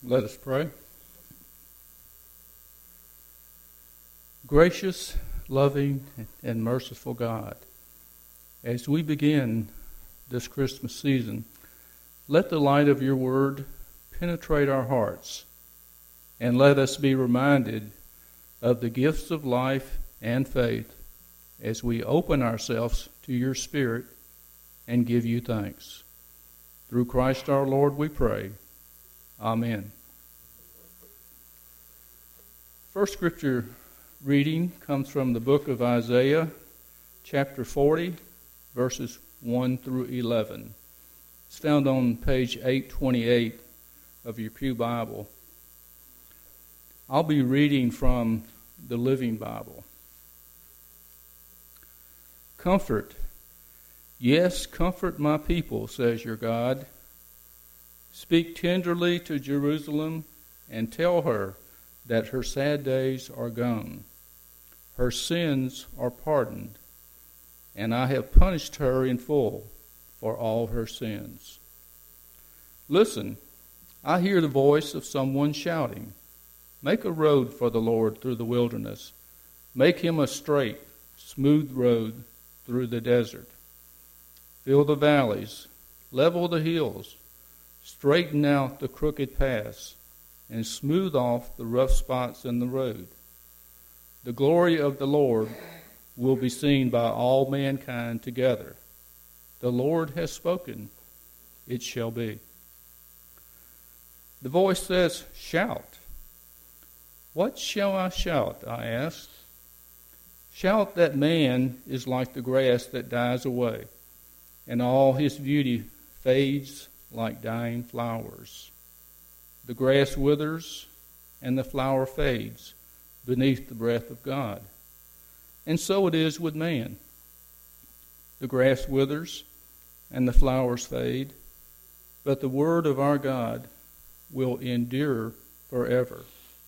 Let us pray. Gracious, loving, and merciful God, as we begin this Christmas season, let the light of your word penetrate our hearts, and let us be reminded of the gifts of life and faith as we open ourselves to your Spirit and give you thanks. Through Christ our Lord we pray. Amen. First scripture reading comes from the book of Isaiah, chapter 40, verses 1 through 11. It's found on page 828 of your Pew Bible. I'll be reading from the Living Bible. Comfort, yes, comfort my people, says your God. Speak tenderly to Jerusalem and tell her that her sad days are gone. Her sins are pardoned, and I have punished her in full for all her sins. Listen, I hear the voice of someone shouting, "Make a road for the Lord through the wilderness. Make him a straight, smooth road through the desert. Fill the valleys, level the hills, straighten out the crooked paths, and smooth off the rough spots in the road. The glory of the Lord will be seen by all mankind together. The Lord has spoken, it shall be." The voice says, "Shout." What shall I shout? I asked. Shout that man is like the grass that dies away, and all his beauty fades like dying flowers. The grass withers, and the flower fades beneath the breath of God. And so it is with man. The grass withers, and the flowers fade, but the word of our God will endure forever.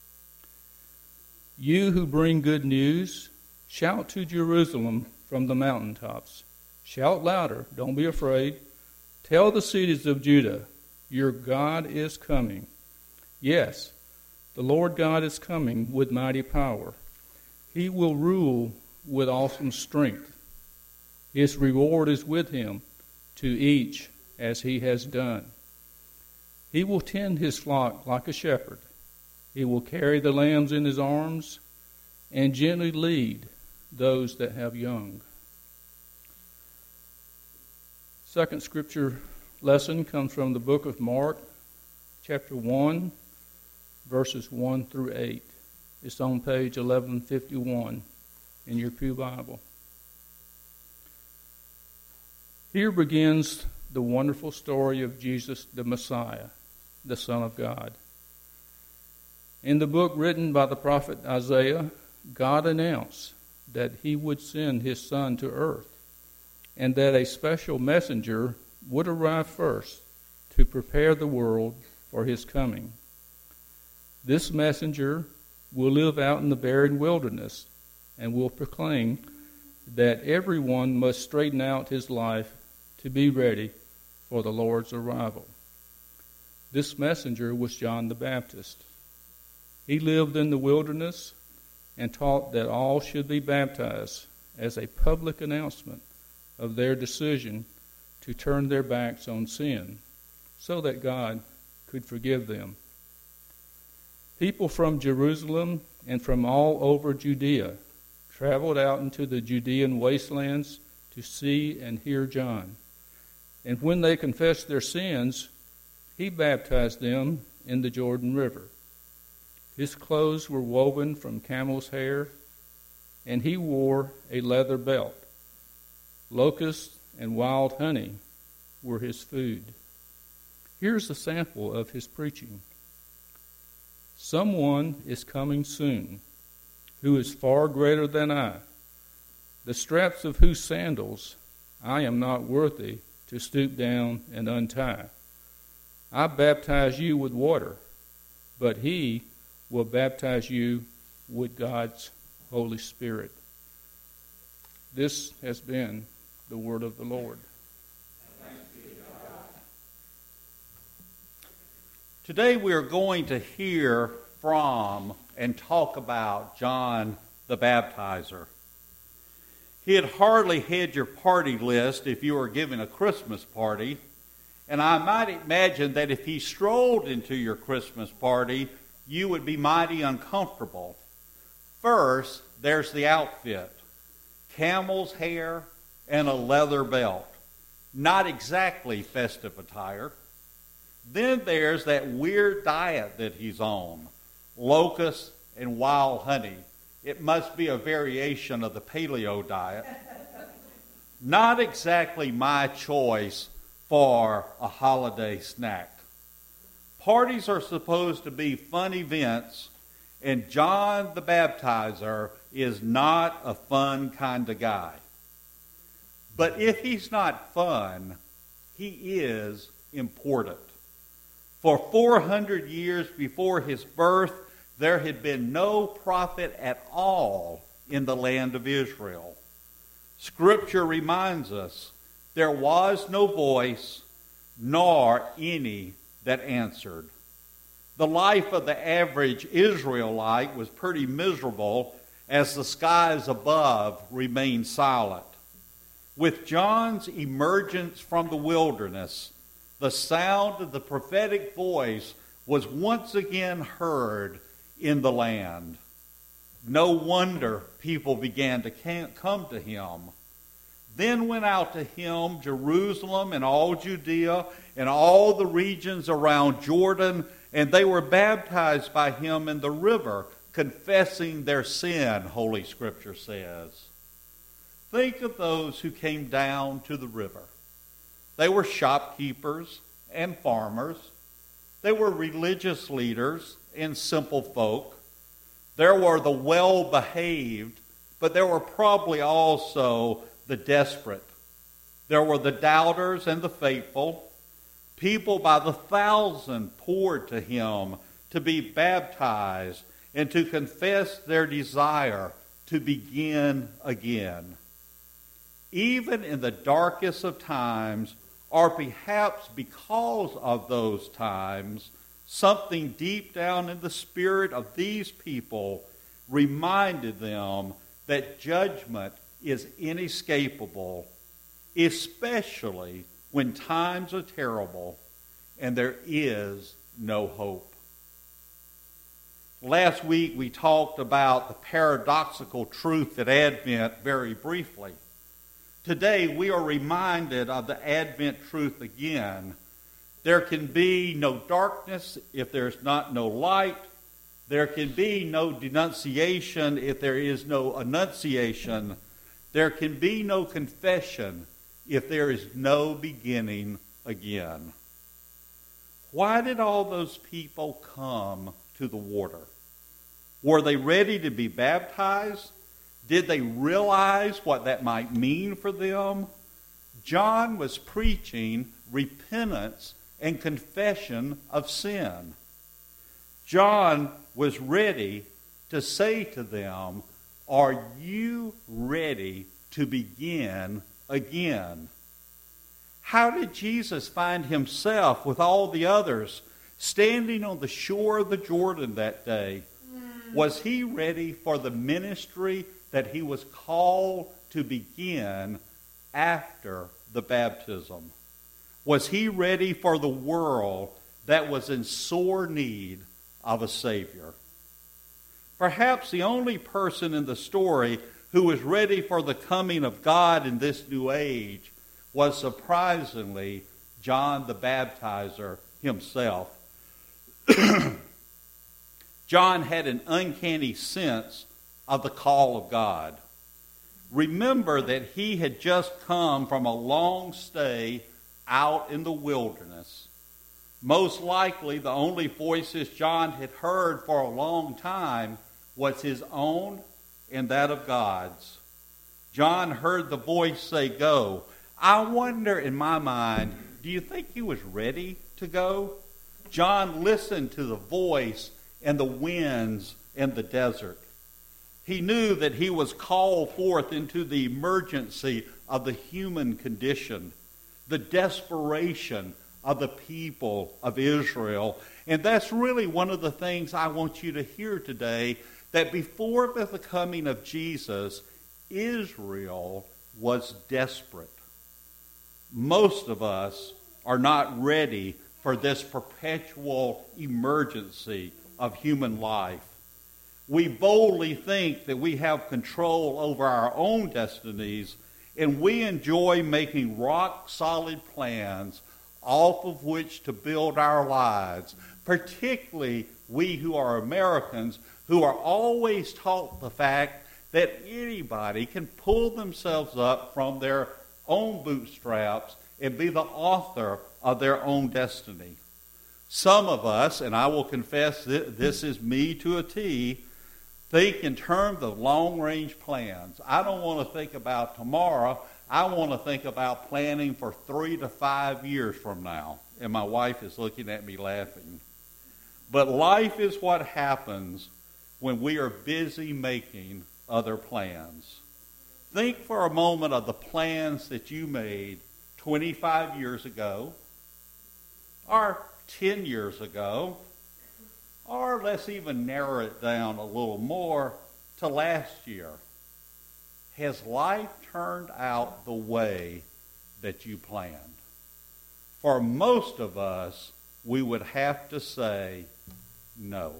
You who bring good news, shout to Jerusalem from the mountaintops. Shout louder, don't be afraid. Tell the cities of Judah, your God is coming. Yes, the Lord God is coming with mighty power. He will rule with awesome strength. His reward is with him, to each as he has done. He will tend his flock like a shepherd. He will carry the lambs in his arms and gently lead those that have young. Second scripture lesson comes from the book of Mark, chapter 1, verses 1 through 8. It's on page 1151 in your Pew Bible. Here begins the wonderful story of Jesus the Messiah, the Son of God. In the book written by the prophet Isaiah, God announced that he would send his Son to earth, and that a special messenger would arrive first to prepare the world for his coming. This messenger will live out in the barren wilderness and will proclaim that everyone must straighten out his life to be ready for the Lord's arrival. This messenger was John the Baptist. He lived in the wilderness and taught that all should be baptized as a public announcement of their decision to turn their backs on sin so that God could forgive them. People from Jerusalem and from all over Judea traveled out into the Judean wastelands to see and hear John. And when they confessed their sins, he baptized them in the Jordan River. His clothes were woven from camel's hair, and he wore a leather belt. Locusts and wild honey were his food. Here's a sample of his preaching. Someone is coming soon, who is far greater than I, the straps of whose sandals I am not worthy to stoop down and untie. I baptize you with water, but he will baptize you with God's Holy Spirit. This has been the word of the Lord. Today we are going to hear from and talk about John the Baptizer. He had hardly had your party list if you were giving a Christmas party, and I might imagine that if he strolled into your Christmas party, you would be mighty uncomfortable. First, there's the outfit. Camel's hair and a leather belt. Not exactly festive attire. Then there's that weird diet that he's on. Locusts and wild honey. It must be a variation of the paleo diet. Not exactly my choice for a holiday snack. Parties are supposed to be fun events, and John the Baptizer is not a fun kind of guy. But if he's not fun, he is important. For 400 years before his birth, there had been no prophet at all in the land of Israel. Scripture reminds us there was no voice, nor any that answered. The life of the average Israelite was pretty miserable as the skies above remained silent. With John's emergence from the wilderness, the sound of the prophetic voice was once again heard in the land. No wonder people began to come to him. Then went out to him Jerusalem and all Judea and all the regions around Jordan, and they were baptized by him in the river, confessing their sin, Holy Scripture says. Think of those who came down to the river. They were shopkeepers and farmers. They were religious leaders and simple folk. There were the well-behaved, but there were probably also the desperate. There were the doubters and the faithful. People by the thousand poured to him to be baptized and to confess their desire to begin again. Even in the darkest of times, or perhaps because of those times, something deep down in the spirit of these people reminded them that judgment is inescapable, especially when times are terrible and there is no hope. Last week we talked about the paradoxical truth at Advent very briefly. Today we are reminded of the Advent truth again. There can be no darkness if there's no light. There can be no denunciation if there is no annunciation. There can be no confession if there is no beginning again. Why did all those people come to the water? Were they ready to be baptized? Did they realize what that might mean for them? John was preaching repentance and confession of sin. John was ready to say to them, "Are you ready to begin again?" How did Jesus find himself with all the others standing on the shore of the Jordan that day? Was he ready for the ministry that he was called to begin after the baptism? Was he ready for the world that was in sore need of a Savior? Perhaps the only person in the story who was ready for the coming of God in this new age was surprisingly John the Baptizer himself. John had an uncanny sense of the call of God. Remember that he had just come from a long stay out in the wilderness. Most likely the only voices John had heard for a long time was his own and that of God's. John heard the voice say, "Go." I wonder in my mind, do you think he was ready to go? John listened to the voice and the winds and the desert. He knew that he was called forth into the emergency of the human condition, the desperation of the people of Israel. And that's really one of the things I want you to hear today, that before the coming of Jesus, Israel was desperate. Most of us are not ready for this perpetual emergency of human life. We boldly think that we have control over our own destinies, and we enjoy making rock-solid plans off of which to build our lives, particularly we who are Americans, who are always taught the fact that anybody can pull themselves up from their own bootstraps and be the author of their own destiny. Some of us, and I will confess that this is me to a T, think in terms of long-range plans. I don't want to think about tomorrow. I want to think about planning for 3 to 5 years from now. And my wife is looking at me laughing. But life is what happens when we are busy making other plans. Think for a moment of the plans that you made 25 years ago, or 10 years ago, or let's even narrow it down a little more to last year. Has life turned out the way that you planned? For most of us, we would have to say no.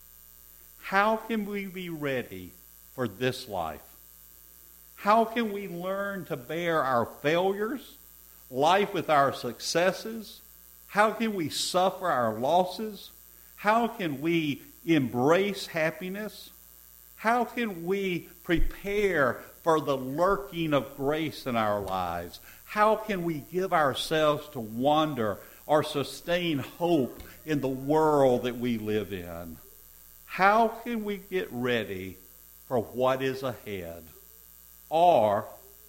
How can we be ready for this life? How can we learn to bear our failures, life with our successes? How can we suffer our losses? How can we embrace happiness? How can we prepare for the lurking of grace in our lives? How can we give ourselves to wonder or sustain hope in the world that we live in? How can we get ready for what is ahead? Or,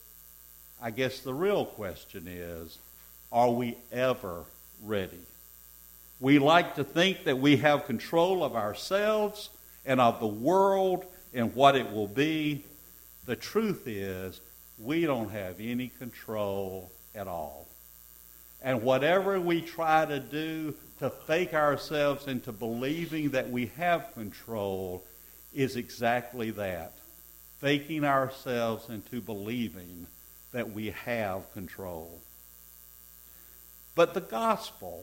I guess the real question is, are we ever ready? We like to think that we have control of ourselves and of the world and what it will be. The truth is, we don't have any control at all. And whatever we try to do to fake ourselves into believing that we have control is exactly that. Faking ourselves into believing that we have control. But the gospel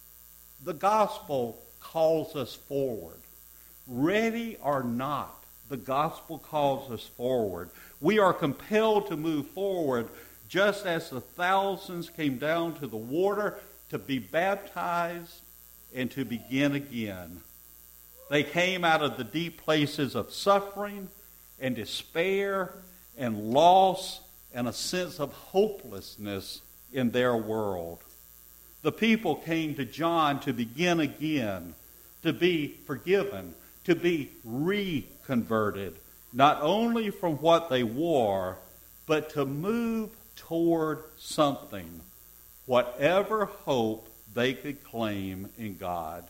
calls us forward. Ready or not, the gospel calls us forward. We are compelled to move forward just as the thousands came down to the water to be baptized and to begin again. They came out of the deep places of suffering and despair and loss and a sense of hopelessness in their world. The people came to John to begin again, to be forgiven, to be reconverted, not only from what they wore, but to move toward something, whatever hope they could claim in God.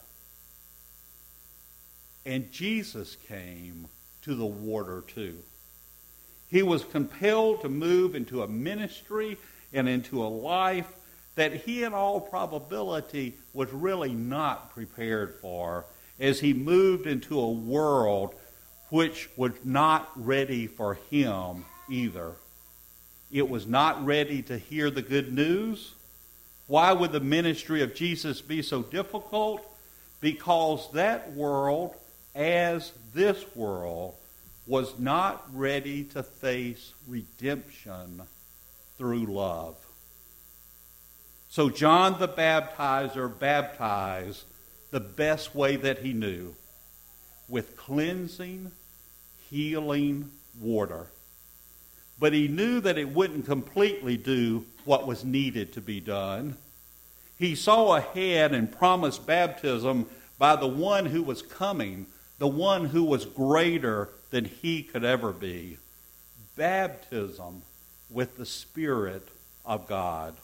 And Jesus came to the water too. He was compelled to move into a ministry and into a life that he in all probability was really not prepared for, as he moved into a world which was not ready for him either. It was not ready to hear the good news. Why would the ministry of Jesus be so difficult? Because that world, as this world, was not ready to face redemption through love. So John the Baptizer baptized the best way that he knew, with cleansing, healing water. But he knew that it wouldn't completely do what was needed to be done. He saw ahead and promised baptism by the one who was coming, the one who was greater than he could ever be. Baptism with the Spirit of God.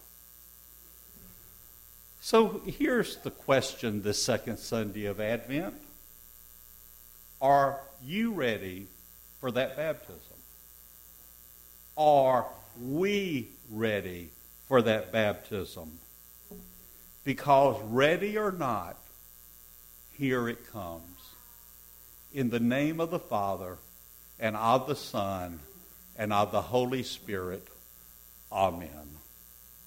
So here's the question this second Sunday of Advent. Are you ready for that baptism? Are we ready for that baptism? because ready or not, here it comes. In the name of the Father, and of the Son, and of the Holy Spirit. Amen.